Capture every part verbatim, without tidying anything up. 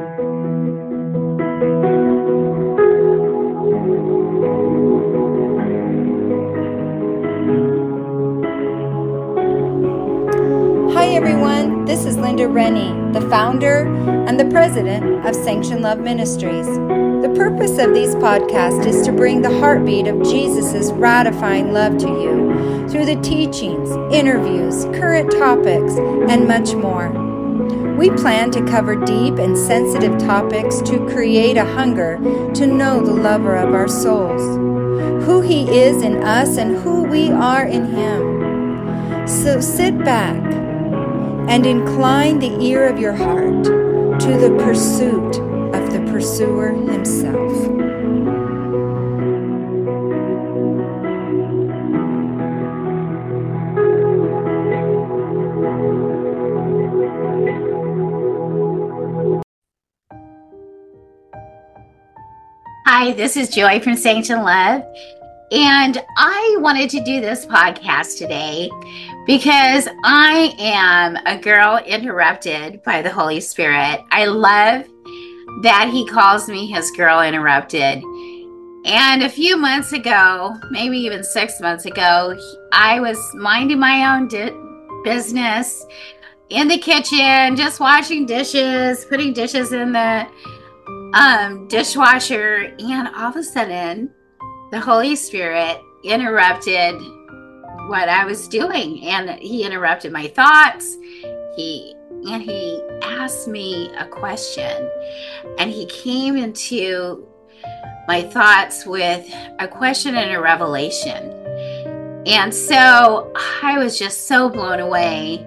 Hi everyone, this is Linda Rennie, the founder and the president of Sanction Love Ministries. The purpose of these podcasts is to bring the heartbeat of Jesus' ratifying love to you through the teachings, interviews, current topics, and much more. We plan to cover deep and sensitive topics to create a hunger to know the lover of our souls, who he is in us and who we are in him. So sit back and incline the ear of your heart to the pursuit of the pursuer himself. Hi, this is Joy from Sanction Love, and I wanted to do this podcast today because I am a girl interrupted by the Holy Spirit. I love that he calls me his girl interrupted. And a few months ago, maybe even six months ago, I was minding my own di- business in the kitchen, just washing dishes, putting dishes in the um, dishwasher, and all of a sudden, the Holy Spirit interrupted what I was doing, and he interrupted my thoughts. He and he asked me a question, and he came into my thoughts with a question and a revelation. And so I was just so blown away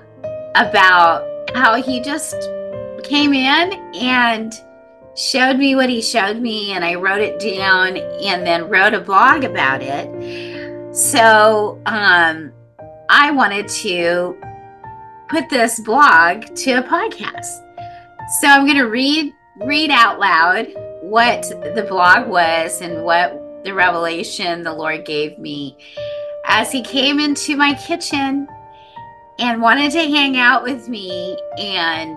about how he just came in and showed me what he showed me, and I wrote it down and then wrote a blog about it. So um, I wanted to put this blog to a podcast. So I'm going to read read out loud what the blog was and what the revelation the Lord gave me as he came into my kitchen and wanted to hang out with me and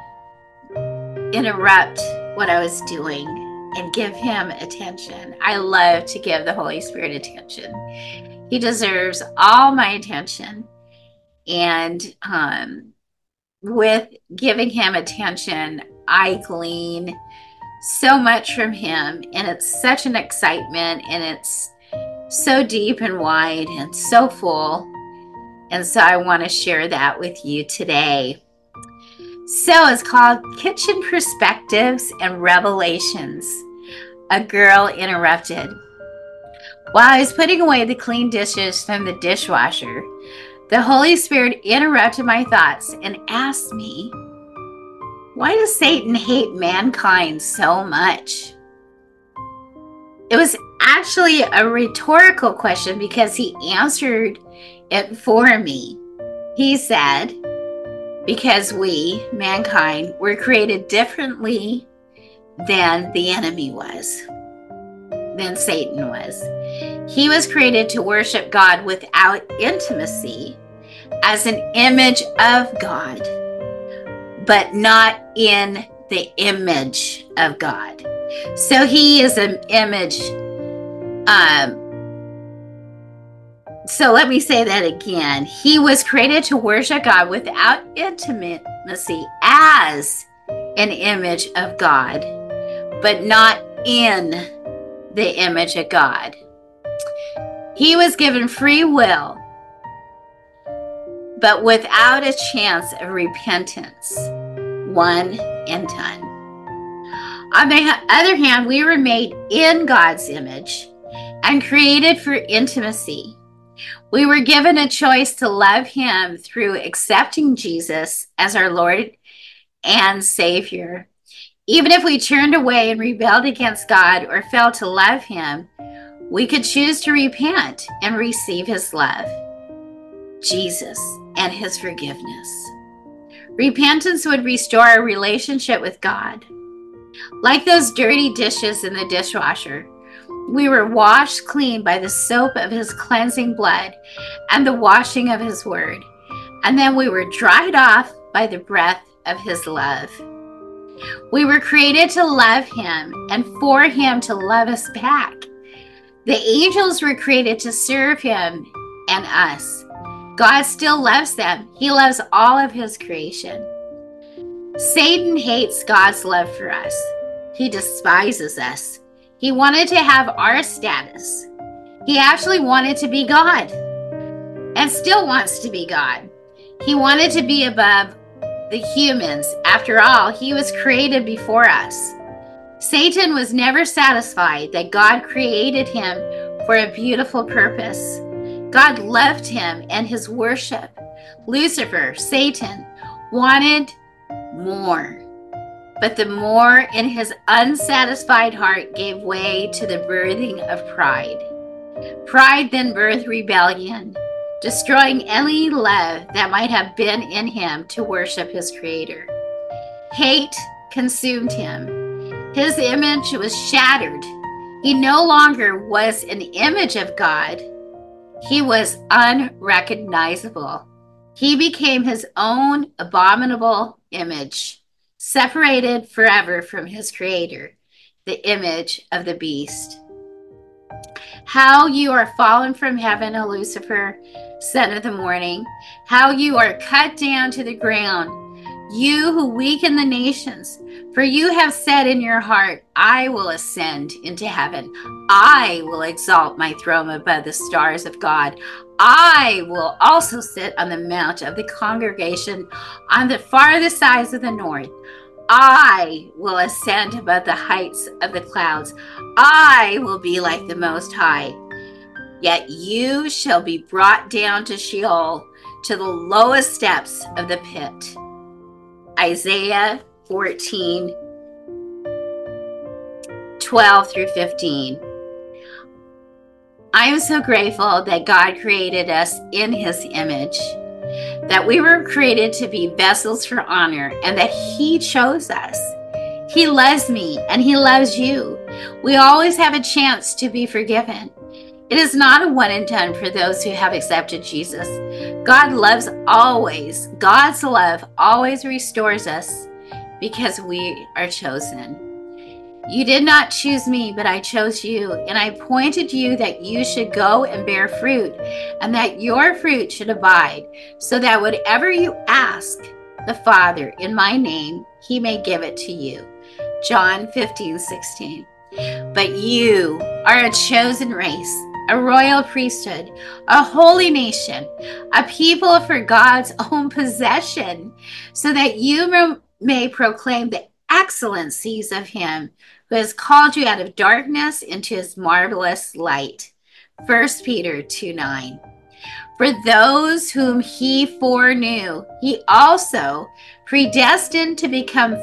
interrupt what I was doing and give him attention. I love to give the Holy Spirit attention. He deserves all my attention. And um, with giving him attention, I glean so much from him. And it's such an excitement, and it's so deep and wide and so full. And so I want to share that with you today. So it's called Kitchen Perspectives and Revelations, A Girl Interrupted. While I was putting away the clean dishes from the dishwasher, the Holy Spirit interrupted my thoughts and asked me, why does Satan hate mankind so much? It was actually a rhetorical question because he answered it for me. He said, because we, mankind, were created differently than the enemy was, than Satan was. He was created to worship God without intimacy as an image of God, but not in the image of God. So he is an image. Um, So let me say that again. He was created to worship God without intimacy as an image of God, but not in the image of God. He was given free will, but without a chance of repentance, one and done. On the other hand, we were made in God's image and created for intimacy. We were given a choice to love him through accepting Jesus as our Lord and Savior. Even if we turned away and rebelled against God or failed to love him, we could choose to repent and receive his love, Jesus, and his forgiveness. Repentance would restore our relationship with God. Like those dirty dishes in the dishwasher, we were washed clean by the soap of his cleansing blood and the washing of his word. And then we were dried off by the breath of his love. We were created to love him and for him to love us back. The angels were created to serve him and us. God still loves them. He loves all of his creation. Satan hates God's love for us. He despises us. He wanted to have our status. He actually wanted to be God and still wants to be God. He wanted to be above the humans. After all, he was created before us. Satan was never satisfied that God created him for a beautiful purpose. God loved him and his worship. Lucifer, Satan, wanted more. But the more in his unsatisfied heart gave way to the birthing of pride. Pride then birthed rebellion, destroying any love that might have been in him to worship his creator. Hate consumed him. His image was shattered. He no longer was an image of God. He was unrecognizable. He became his own abominable image, separated forever from his creator, the image of the beast. How you are fallen from heaven, O Lucifer, son of the morning. How you are cut down to the ground, you who weaken the nations. For you have said in your heart, I will ascend into heaven. I will exalt my throne above the stars of God. I will also sit on the mount of the congregation on the farthest sides of the north. I will ascend above the heights of the clouds. I will be like the Most High. Yet you shall be brought down to Sheol, to the lowest steps of the pit. Isaiah fourteen, twelve through fifteen. I am so grateful that God created us in his image, that we were created to be vessels for honor, and that he chose us. He loves me and he loves you. We always have a chance to be forgiven. It is not a one and done for those who have accepted Jesus. God loves always. God's love always restores us because we are chosen. You did not choose me, but I chose you, and I appointed you that you should go and bear fruit, and that your fruit should abide, so that whatever you ask the Father in my name, he may give it to you. John fifteen, sixteen. But you are a chosen race, a royal priesthood, a holy nation, a people for God's own possession, so that you may proclaim the excellencies of him who has called you out of darkness into his marvelous light. First Peter two nine. For those whom he foreknew, he also predestined to become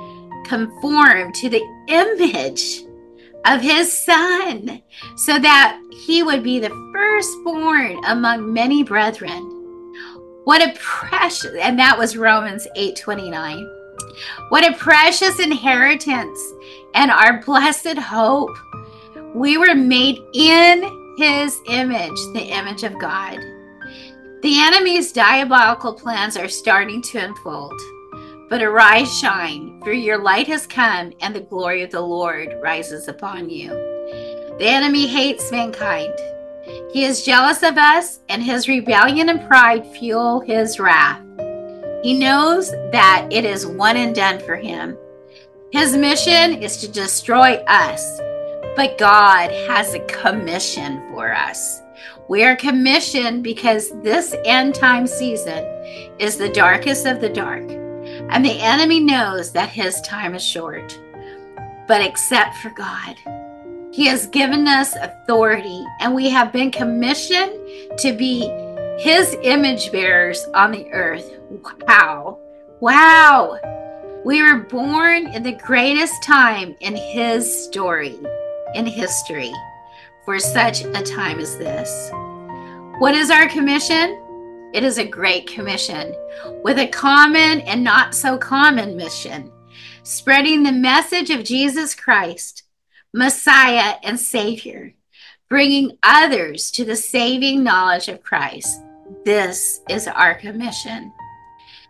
conformed to the image of his Son, so that he would be the firstborn among many brethren. What a precious, and that was Romans eight twenty-nine. What a precious inheritance and our blessed hope. We were made in his image, the image of God. The enemy's diabolical plans are starting to unfold. But arise, shine, for your light has come, and the glory of the Lord rises upon you. The enemy hates mankind. He is jealous of us, and his rebellion and pride fuel his wrath. He knows that it is one and done for him. His mission is to destroy us, but God has a commission for us. We are commissioned because this end time season is the darkest of the dark, and the enemy knows that his time is short. But except for God, he has given us authority, and we have been commissioned to be his image bearers on the earth. Wow. Wow. We were born in the greatest time in his story, in history, for such a time as this. What is our commission? It is a great commission with a common and not so common mission, spreading the message of Jesus Christ, Messiah and Savior, bringing others to the saving knowledge of Christ. This is our commission.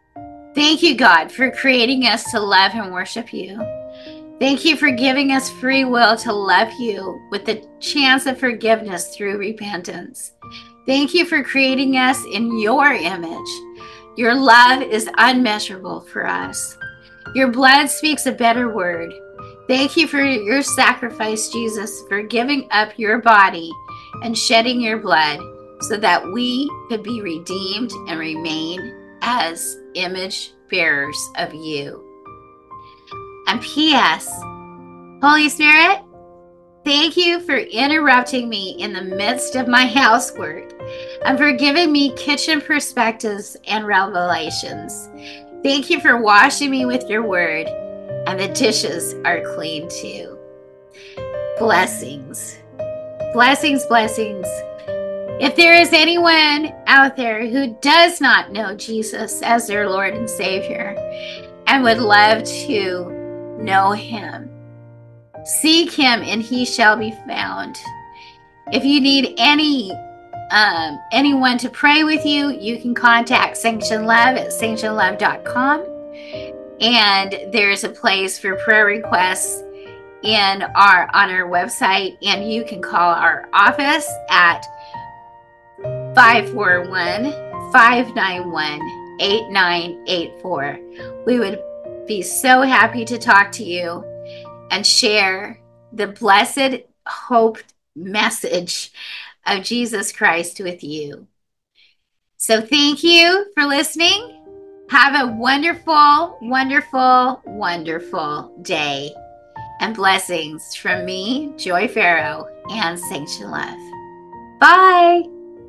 Thank you, God, for creating us to love and worship you. Thank you for giving us free will to love you with the chance of forgiveness through repentance. Thank you for creating us in your image. Your love is unmeasurable for us. Your blood speaks a better word. Thank you for your sacrifice, Jesus, for giving up your body and shedding your blood so that we could be redeemed and remain as image bearers of you. And P S Holy Spirit, thank you for interrupting me in the midst of my housework and for giving me kitchen perspectives and revelations. Thank you for washing me with your word, and the dishes are clean too. Blessings. Blessings, blessings. If there is anyone out there who does not know Jesus as their Lord and Savior and would love to know him, seek him and he shall be found. If you need any um, anyone to pray with you, you can contact Sanction Love at sanction love dot com. And there's a place for prayer requests in our on our website, and you can call our office at five four one, five nine one, eight nine eight four. We would be so happy to talk to you and share the blessed hope message of Jesus Christ with you. So thank you for listening. Have a wonderful, wonderful, wonderful day. And blessings from me, Joy Farrow, and Sanction Love. Bye.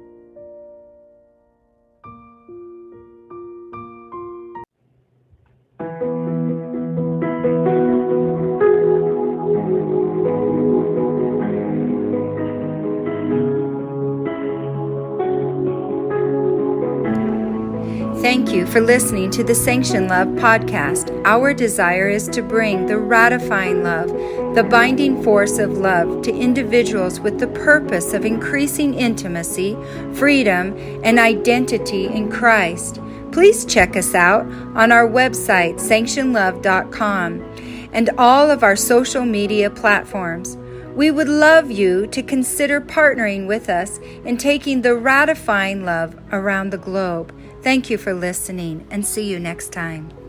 Thank you for listening to the Sanction Love podcast. Our desire is to bring the ratifying love, the binding force of love to individuals with the purpose of increasing intimacy, freedom, and identity in Christ. Please check us out on our website, sanction love dot com, and all of our social media platforms. We would love you to consider partnering with us in taking the ratifying love around the globe. Thank you for listening, and see you next time.